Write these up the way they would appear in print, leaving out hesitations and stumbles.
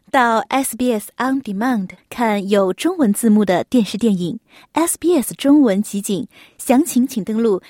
到 SBS On Demand 看有中文字幕的电视电影 SBS 中文集锦，详情请登录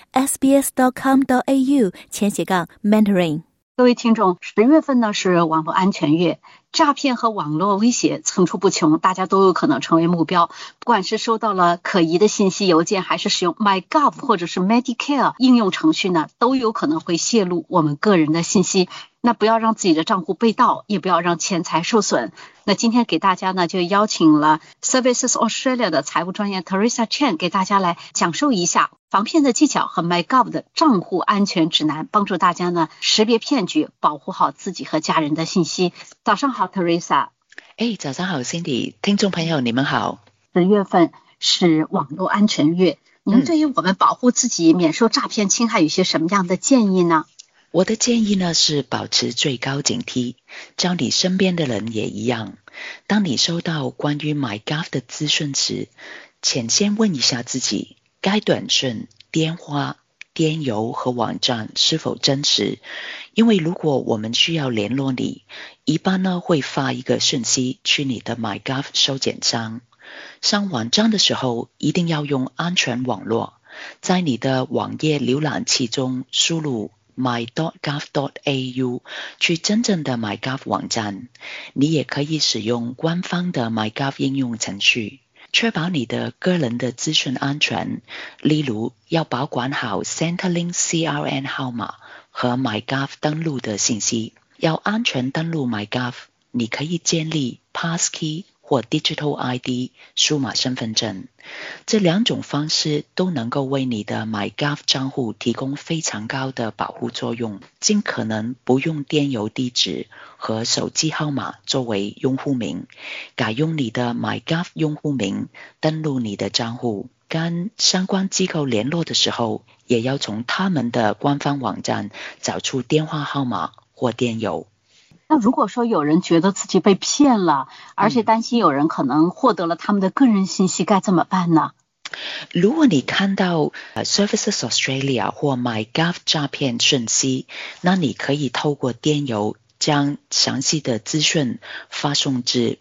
sbs.com.au/Mandarin。 各位听众，10月份呢是网络安全月，诈骗和网络威胁层出不穷，大家都有可能成为目标。不管是收到了可疑的信息邮件，还是使用 MyGov 或者是 Medicare 应用程序呢，都有可能会泄露我们个人的信息。那不要让自己的账户被盗，也不要让钱财受损。那今天给大家呢，就邀请了 Services Australia 的财务专员 Teresa Chen 给大家来讲授一下防骗的技巧和 MyGov 的账户安全指南，帮助大家呢识别骗局，保护好自己和家人的信息。早上好 Teresa。 早上好 Cindy， 听众朋友你们好。 10月份是网络安全月，您对于我们保护自己免受诈骗侵害有些什么样的建议呢？ 我的建议呢是保持最高警惕，叫你身边的人也一样。当你收到关于 MyGov 的资讯时，请先问一下自己，该短讯、电话、电邮和网站是否真实？因为如果我们需要联络你，一般呢会发一个讯息去你的 MyGov 收件箱。上网站的时候一定要用安全网络，在你的网页浏览器中输入my.gov.au 去真正的 MyGov 网站。你也可以使用官方的 MyGov 应用程序，确保你的个人的资讯安全。例如要保管好 Centrelink CRN 号码和 MyGov 登录的信息。要安全登录 MyGov， 你可以建立 Passkey 或 Digital ID 数码身份证，这两种方式都能够为你的 MyGov 账户提供非常高的保护作用。尽可能不用电邮地址和手机号码作为用户名，改用你的 MyGov 用户名登录你的账户。跟相关机构联络的时候，也要从他们的官方网站找出电话号码或电邮。 那如果说有人觉得自己被骗了，而且担心有人可能获得了他们的个人信息，该怎么办呢？ 如果你看到Services Australia 或 MyGov 诈骗讯息，那你可以透过电邮将详细的资讯发送至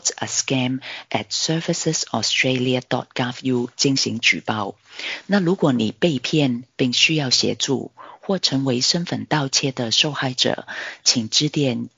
reportascam@servicesaustralia.gov.au 进行举报。那如果你被骗并需要协助，或成为身份盗窃的受害者，请致电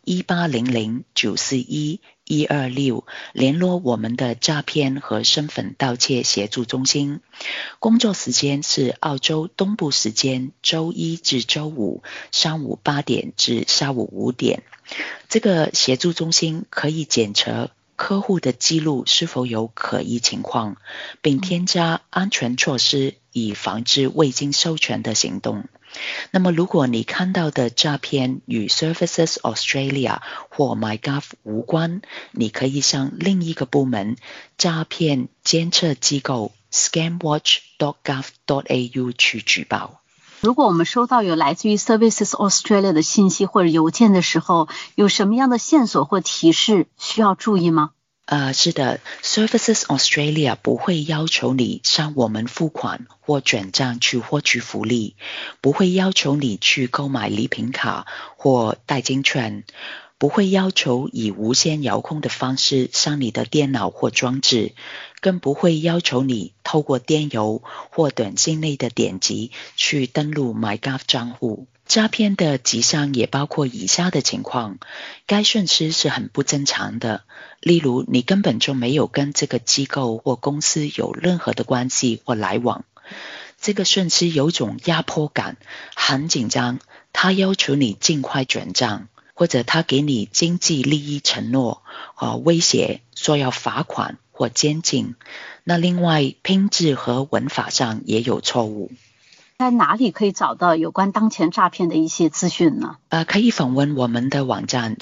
1800-941-126联络我们的诈骗和身份盗窃协助中心。工作时间是澳洲东部时间周一至周五上午8点至下午5点。这个协助中心可以检测客户的记录是否有可疑情况，并添加安全措施以防止未经授权的行动。那么如果你看到的诈骗与 Services Australia 或 MyGov 无关，你可以向另一个部门诈骗监测机构 scamwatch.gov.au 去举报。 如果我们收到有来自于 Services Australia 的信息或者邮件的时候，有什么样的线索或提示需要注意吗？ 是的， Services Australia 不会要求你向我们付款或转账去获取福利，不会要求你去购买礼品卡或代金券，不会要求以无线遥控的方式上你的电脑或装置，更不会要求你透过电邮或短信内的点击去登录 MyGov 账户。诈骗的迹象也包括以下的情况，该讯息是很不正常的，例如你根本就没有跟这个机构或公司有任何的关系或来往，这个讯息有种压迫感，很紧张，他要求你尽快转账，或者他给你经济利益承诺，威胁说要罚款或监禁。那另外拼字和文法上也有错误。 在哪里可以找到有关当前诈骗的一些资讯呢？ 可以访问我们的网站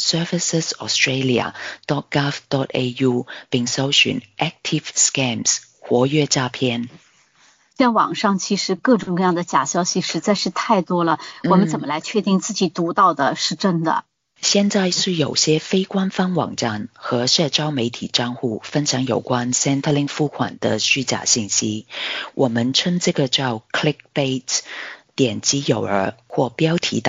servicesaustralia.gov.au 并搜寻 Active Scams 活跃诈骗。 在网上其实各种各样的假消息实在是太多了，我们怎么来确定自己读到的是真的？ 现在是有些非官方网站和社交媒体账户分享有关 Centrelink 付款的虚假信息，我们称这个叫 clickbait 点击诱饵或标题党。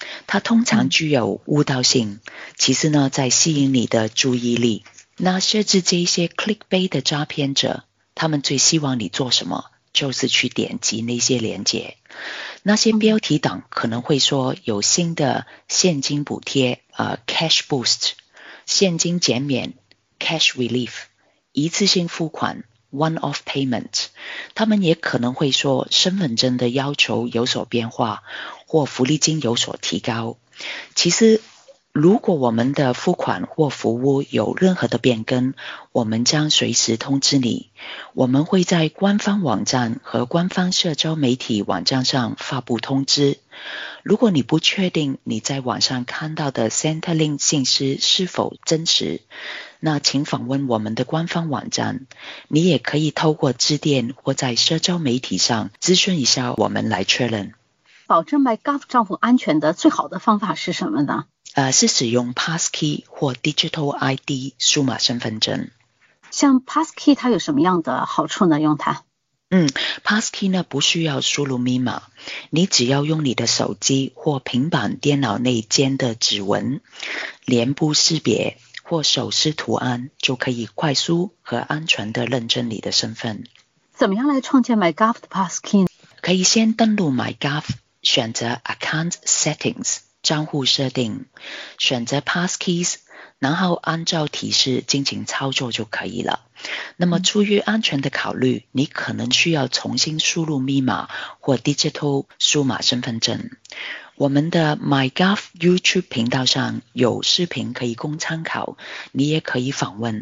它通常具有误导性，其次呢，在吸引你的注意力。那设置这些 clickbait 的诈骗者，他们最希望你做什么？就是去点击那些链接。那些标题党可能会说有新的现金补贴cash boost， 现金减免 cash relief， 一次性付款 one-off payment。 他们也可能会说身份证的要求有所变化，或福利金有所提高。其实如果我们的付款或服务有任何的变更，我们将随时通知你。我们会在官方网站和官方社交媒体网站上发布通知。如果你不确定你在网上看到的 Centrelink 信息是否真实，那请访问我们的官方网站。你也可以透过致电或在社交媒体上咨询一下我们来确认。 保证 MyGov 账户安全的最好的方法是什么呢？ 是使用 Passkey 或 Digital ID 数码身份证。 像 Passkey 它有什么样的好处呢？用它 Passkey 呢不需要输入密码，你只要用你的手机或平板电脑内建的指纹、脸部识别或手势图案，就可以快速和安全地认证你的身份。 怎么样来创建 MyGov 的 Passkey 呢？ 可以先登录 MyGov， 选择 Account Settings 账户设定，选择 Passkeys， 然后按照提示进行操作就可以了。那么出于安全的考虑，你可能需要重新输入密码或 Digital 数码身份证。我们的 MyGov YouTube 频道上有视频可以供参考，你也可以访问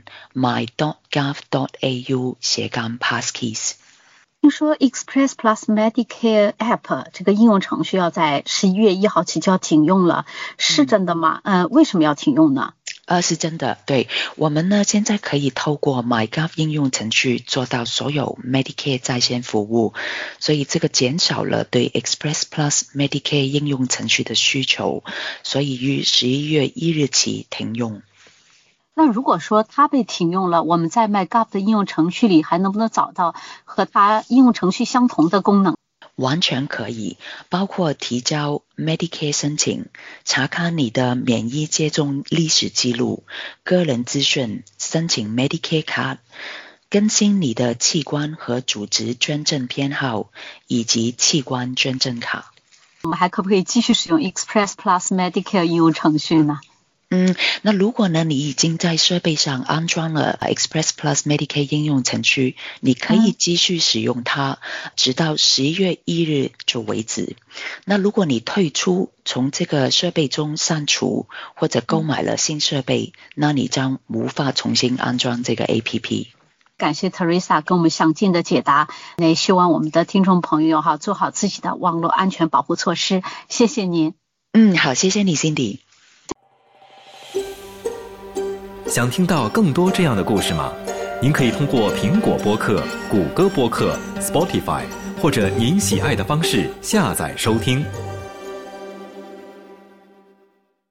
my.gov.au/Passkeys。 听说 Express Plus Medicare App 这个应用程序要在11月1号起就要停用了，是真的吗？为什么要停用呢？ 是真的，对。我们呢现在可以透过 MyGov 应用程序做到所有 Medicare 在线服务，所以这个减少了对 Express Plus Medicare 应用程序的需求，所以于11月1日起停用。 那如果说它被停用了，我们在 MyGov 的应用程序里还能不能找到和它应用程序相同的功能？ 完全可以，包括提交 Medicare 申请、查看你的免疫接种历史记录、个人资讯、申请 Medicare Card、更新你的器官和组织捐赠编号以及器官捐赠卡。 我们还可不可以继续使用 Express Plus Medicare 应用程序呢？ 那如果呢你已经在设备上安装了 Express Plus Medicare 应用程序，你可以继续使用它，直到11月1日就为止。那如果你退出，从这个设备中删除或者购买了新设备，那你将无法重新安装这个 APP。 感谢 Teresa 跟我们详尽的解答，也希望我们的听众朋友做好自己的网络安全保护措施。谢谢您。 好，谢谢你 Cindy。 想听到更多这样的故事吗？您可以通过苹果播客、谷歌播客、Spotify 或者您喜爱的方式下载收听。